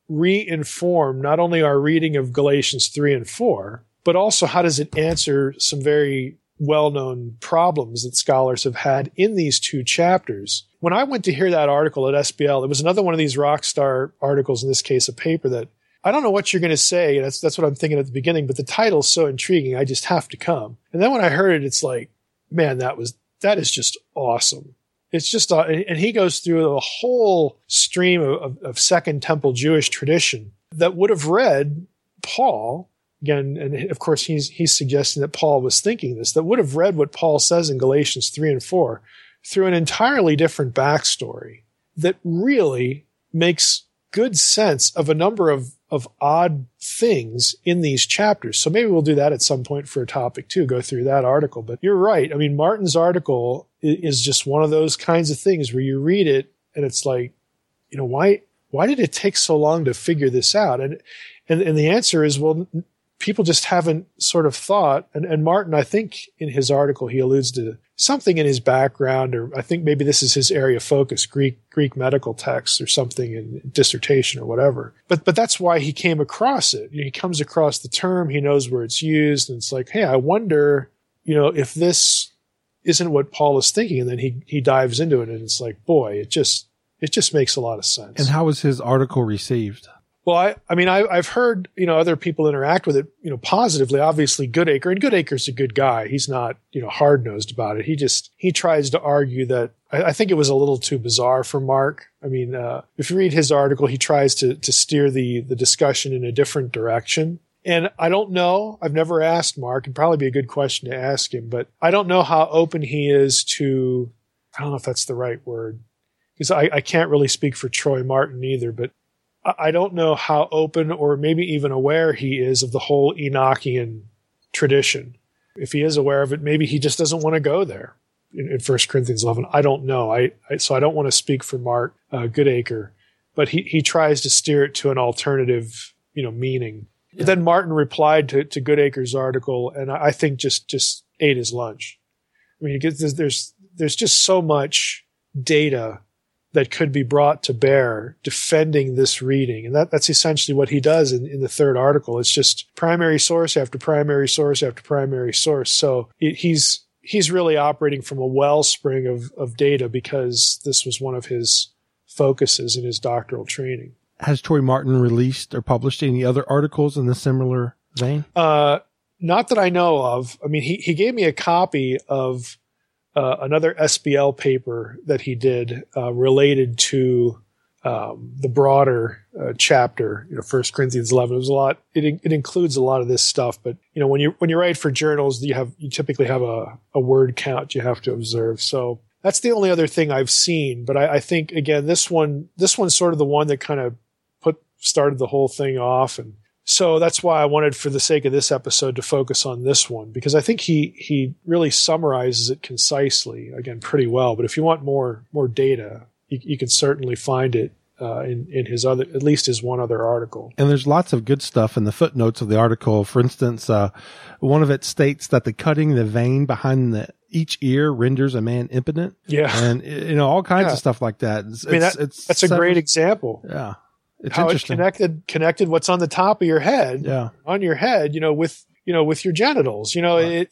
re-inform not only our reading of Galatians three and four, but also how does it answer some very well-known problems that scholars have had in these two chapters? When I went to hear that article at S B L, it was another one of these rock star articles, in this case a paper that I don't know what you're going to say. That's, that's what I'm thinking at the beginning, but the title's so intriguing, I just have to come. And then when I heard it, it's like, man, that was That is just awesome. It's just, uh, and he goes through a whole stream of, of, of Second Temple Jewish tradition that would have read Paul, again, and of course he's, he's suggesting that Paul was thinking this, that would have read what Paul says in Galatians three and four through an entirely different backstory that really makes good sense of a number of of odd things in these chapters. So maybe we'll do that at some point for a topic too, go through that article. But you're right. I mean, Martin's article is just one of those kinds of things where you read it and it's like, you know, why, why did it take so long to figure this out? And, and, and the answer is, well, people just haven't sort of thought, and, and Martin, I think in his article, he alludes to something in his background, or I think maybe this is his area of focus, Greek, Greek medical texts or something in dissertation or whatever. But, but that's why he came across it. He comes across the term, he knows where it's used, and it's like, hey, I wonder, you know, if this isn't what Paul is thinking. And then he, he dives into it and it's like, boy, it just, it just makes a lot of sense. And how was his article received? Well, I, I mean, I, I've heard, you know, other people interact with it, you know, positively. Obviously, Goodacre, and Goodacre's a good guy. He's not, you know, hard-nosed about it. He just, he tries to argue that, I, I think it was a little too bizarre for Mark. I mean, uh, if you read his article, he tries to, to steer the, the discussion in a different direction. And I don't know, I've never asked Mark, it'd probably be a good question to ask him, but I don't know how open he is to, I don't know if that's the right word, because I, I can't really speak for Troy Martin either, but I don't know how open or maybe even aware he is of the whole Enochian tradition. If he is aware of it, maybe he just doesn't want to go there in, in First Corinthians eleven. I don't know. I, I so I don't want to speak for Mark uh, Goodacre, but he, he tries to steer it to an alternative, you know, meaning. Yeah. Then Martin replied to, to Goodacre's article, and I think just, just ate his lunch. I mean, there's, there's, there's just so much data that could be brought to bear defending this reading. And that, that's essentially what he does in, in the third article. It's just primary source after primary source after primary source. So it, he's, he's really operating from a wellspring of, of data because this was one of his focuses in his doctoral training. Has Troy Martin released or published any other articles in the similar vein? Uh, not that I know of. I mean, he, he gave me a copy of Uh, another S B L paper that he did uh, related to um, the broader uh, chapter, you know, First Corinthians eleven. It was a lot. It it includes a lot of this stuff, but you know, when you when you write for journals, you have you typically have a, a word count you have to observe. So that's the only other thing I've seen. But I, I think again, this one this one's sort of the one that kind of put started the whole thing off, and so that's why I wanted, for the sake of this episode, to focus on this one, because I think he he really summarizes it concisely, again, pretty well. But if you want more more data, you, you can certainly find it uh, in in his other, at least his one other article. And there's lots of good stuff in the footnotes of the article. For instance, uh, one of it states that the cutting the vein behind the each ear renders a man impotent. Yeah, and you know all kinds yeah. of stuff like that. It's, I mean, it's, that, it's that's a several, great example. Yeah. It's how it interesting. connected connected what's on the top of your head, yeah. on your head, you know, with you know with your genitals, you know, right. it, it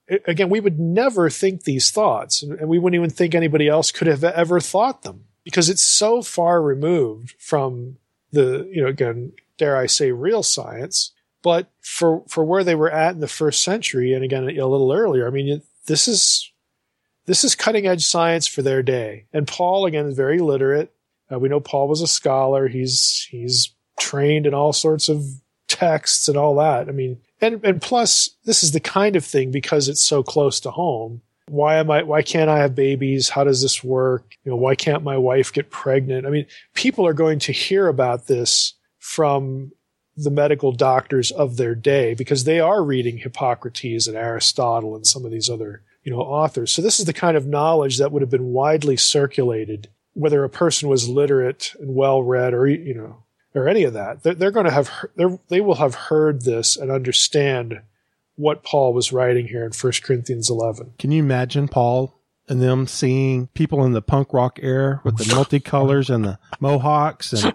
again, we would never think these thoughts, and we wouldn't even think anybody else could have ever thought them, because it's so far removed from the, you know, again, dare I say, real science. But for for where they were at in the first century, and again, a little earlier, I mean, this is this is cutting edge science for their day. And Paul, again, is very literate. Uh, we know Paul was a scholar. He's he's trained in all sorts of texts and all that. I mean, and and plus, this is the kind of thing, because it's so close to home. Why am I? Why can't I have babies? How does this work? You know, why can't my wife get pregnant? I mean, people are going to hear about this from the medical doctors of their day, because they are reading Hippocrates and Aristotle and some of these other, you know, authors. So this is the kind of knowledge that would have been widely circulated, whether a person was literate and well read, or, you know, or any of that. They're, they're going to have, they will have heard this and understand what Paul was writing here in First Corinthians eleven. Can you imagine Paul and them seeing people in the punk rock era with the multicolors and the mohawks and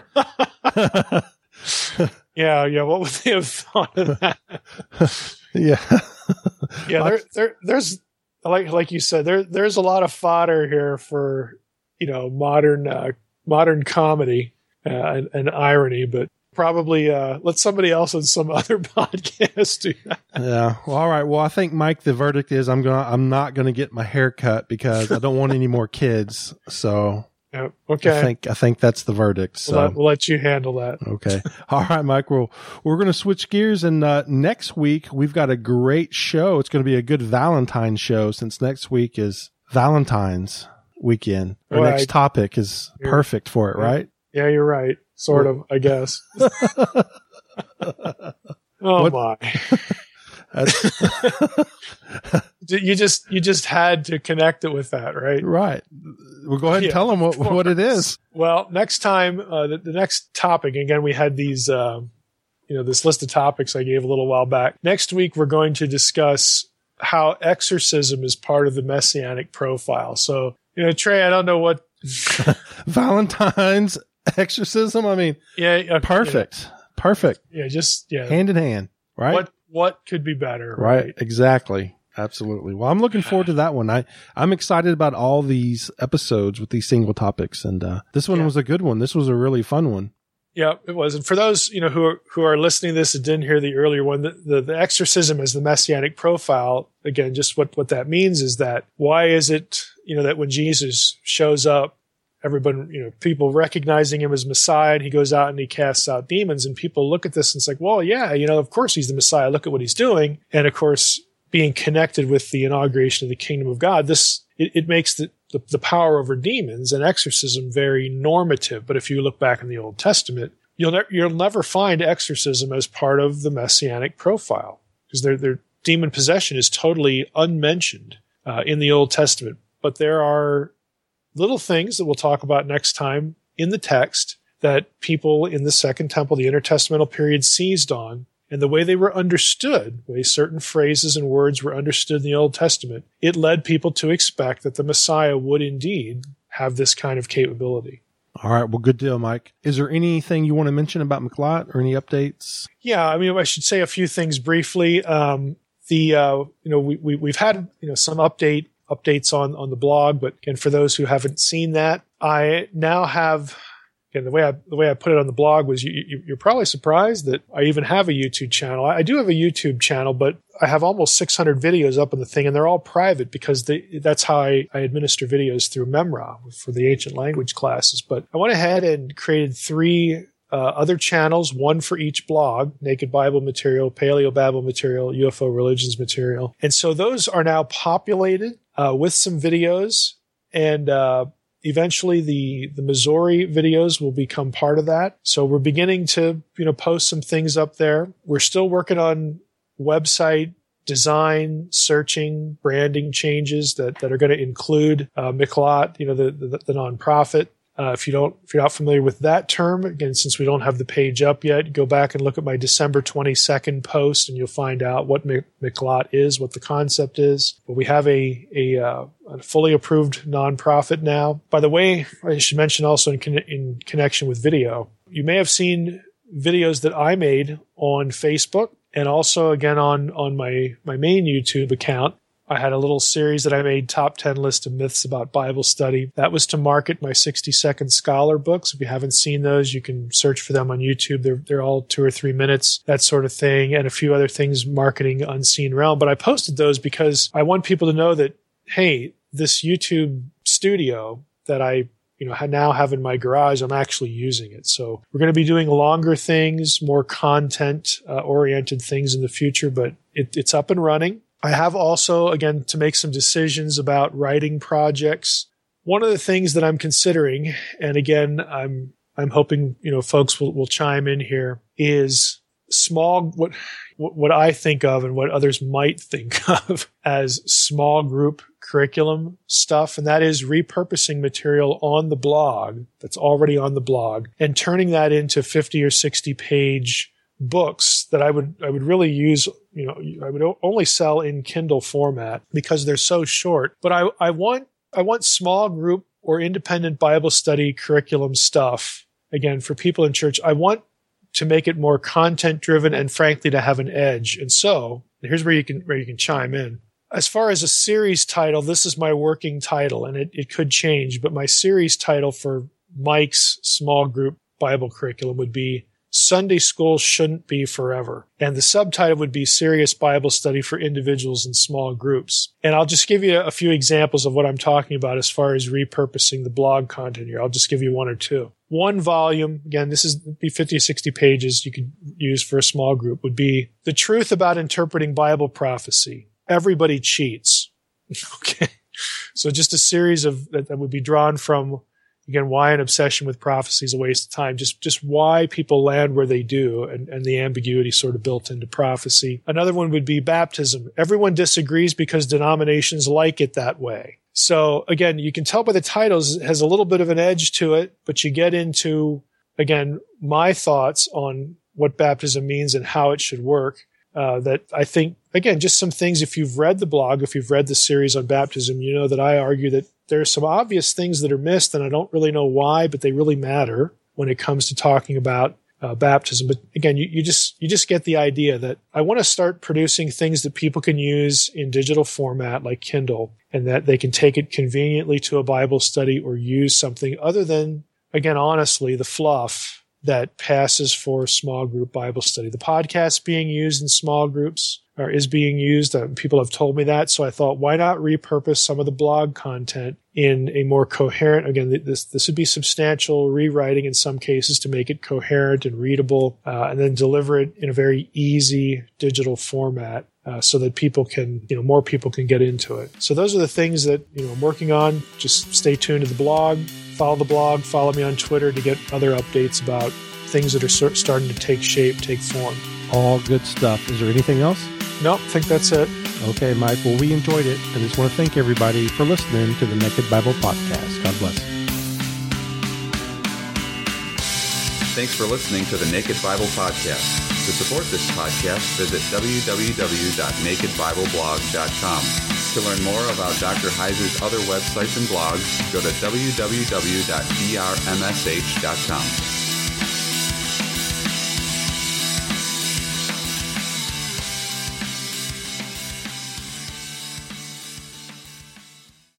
yeah, yeah. What would they have thought of that? yeah, yeah. There, there, there's like, like you said, there, there's a lot of fodder here for, you know, modern, uh, modern comedy uh, and, and irony, but probably uh, let somebody else on some other podcast do that. Yeah. Well, all right. Well, I think, Mike, the verdict is I'm gonna, I'm not gonna get my hair cut because I don't want any more kids. So. Yeah, okay. I think I think that's the verdict. So we'll let, we'll let you handle that. Okay. All right, Mike. Well, we're going to switch gears, and uh, next week we've got a great show. It's going to be a good Valentine's show, since next week is Valentine's weekend. Our right. next topic is you're, perfect for it, right? Yeah, you're right. Sort of, I guess. oh what? my. you just you just had to connect it with that, right? Right. Well, go ahead and yeah, tell them what, what it is. Well, next time, uh, the, the next topic, again, we had these, uh, you know, this list of topics I gave a little while back. Next week, we're going to discuss how exorcism is part of the messianic profile. So, you know, Trey, I don't know what Valentine's exorcism. I mean, yeah, uh, perfect, yeah. perfect. Yeah, just yeah, hand in hand, right? What what could be better, right? right? Exactly. Absolutely. Well, I'm looking forward to that one. I, I'm excited about all these episodes with these single topics. And uh, this one yeah. was a good one. This was a really fun one. Yeah, it was. And for those, you know, who are, who are listening to this and didn't hear the earlier one, the, the, the exorcism is the messianic profile. Again, just what, what that means is that why is it, you know, that when Jesus shows up, everyone, you know, people recognizing him as Messiah, and he goes out and he casts out demons, and people look at this and it's like, well, yeah, you know, of course he's the Messiah. Look at what he's doing. And of course, being connected with the inauguration of the kingdom of God, this it, it makes the, the, the power over demons and exorcism very normative. But if you look back in the Old Testament, you'll, ne- you'll never find exorcism as part of the messianic profile, because their, their demon possession is totally unmentioned uh, in the Old Testament. But there are little things that we'll talk about next time in the text that people in the Second Temple, the intertestamental period, seized on. And the way they were understood, the way certain phrases and words were understood in the Old Testament, it led people to expect that the Messiah would indeed have this kind of capability. All right. Well, good deal, Mike. Is there anything you want to mention about Miqlat or any updates? Yeah. I mean, I should say a few things briefly. Um, the, uh, you know, we, we, we've had, you know, some update, updates on, on the blog, but again, for those who haven't seen that, I now have, and the way I the way I put it on the blog was, you, you, you're probably surprised that I even have a YouTube channel. I, I do have a YouTube channel, but I have almost six hundred videos up on the thing, and they're all private because they, that's how I, I administer videos through Memra for the ancient language classes. But I went ahead and created three uh, other channels, one for each blog: Naked Bible material, Paleo Babel material, U F O religions material. And so those are now populated uh, with some videos, and uh eventually, the, the Missouri videos will become part of that. So we're beginning to, you know, post some things up there. We're still working on website design, searching, branding changes that, that are going to include uh, Miqlat, you know, the, the, the nonprofit. Uh, if you don't, if you're not familiar with that term, again, since we don't have the page up yet, go back and look at my December twenty-second post, and you'll find out what Miqlat is, what the concept is. But we have a a, uh, a fully approved nonprofit now. By the way, I should mention also in, con- in connection with video, you may have seen videos that I made on Facebook, and also again on on my my main YouTube account. I had a little series that I made, Top ten List of Myths About Bible Study. That was to market my sixty-second Scholar books. If you haven't seen those, you can search for them on YouTube. They're, they're all two or three minutes, that sort of thing, and a few other things marketing Unseen Realm. But I posted those because I want people to know that, hey, this YouTube studio that I you know, now have in my garage, I'm actually using it. So we're going to be doing longer things, more content uh, oriented things in the future, but it, it's up and running. I have also, again, to make some decisions about writing projects. One of the things that I'm considering, and again, I'm I'm hoping, you know, folks will, will chime in here, is small, what what I think of and what others might think of as small group curriculum stuff, and that is repurposing material on the blog that's already on the blog and turning that into fifty or sixty page books that I would I would really use, you know, I would only sell in Kindle format because they're so short. But I, I want I want small group or independent Bible study curriculum stuff, again, for people in church. I want to make it more content driven and frankly to have an edge. And so here's where you can where you can chime in. As far as a series title, this is my working title, and it, it could change, but my series title for Mike's small group Bible curriculum would be Sunday School Shouldn't Be Forever. And the subtitle would be Serious Bible Study for Individuals and Small Groups. And I'll just give you a few examples of what I'm talking about as far as repurposing the blog content here. I'll just give you one or two. One volume, again, this is be fifty or sixty pages you could use for a small group, would be The Truth About Interpreting Bible Prophecy. Everybody cheats. Okay. So just a series of that, that would be drawn from, again, why an obsession with prophecy is a waste of time. Just, just why people land where they do and, and the ambiguity sort of built into prophecy. Another one would be baptism. Everyone disagrees because denominations like it that way. So again, you can tell by the titles, it has a little bit of an edge to it, but you get into, again, my thoughts on what baptism means and how it should work. Uh, that I think, again, just some things, if you've read the blog, if you've read the series on baptism, you know that I argue that there are some obvious things that are missed, and I don't really know why, but they really matter when it comes to talking about uh, baptism. But again, you, you just you just get the idea that I want to start producing things that people can use in digital format like Kindle, and that they can take it conveniently to a Bible study or use something other than, again, honestly, the fluff that passes for small group Bible study. The podcast being used in small groups or is being used. Uh, people have told me that. So I thought, why not repurpose some of the blog content in a more coherent, again, this, this would be substantial rewriting in some cases to make it coherent and readable, uh, and then deliver it in a very easy digital format. Uh, so that people can, you know, more people can get into it. So those are the things that, you know, I'm working on. Just stay tuned to the blog, follow the blog, follow me on Twitter to get other updates about things that are sort starting to take shape, take form. All good stuff. Is there anything else? Nope, I think that's it. Okay, Mike. Well, we enjoyed it. And just want to thank everybody for listening to the Naked Bible Podcast. God bless. Thanks for listening to the Naked Bible Podcast. To support this podcast, visit w w w dot naked bible blog dot com. To learn more about Doctor Heiser's other websites and blogs, go to w w w dot d r m s h dot com.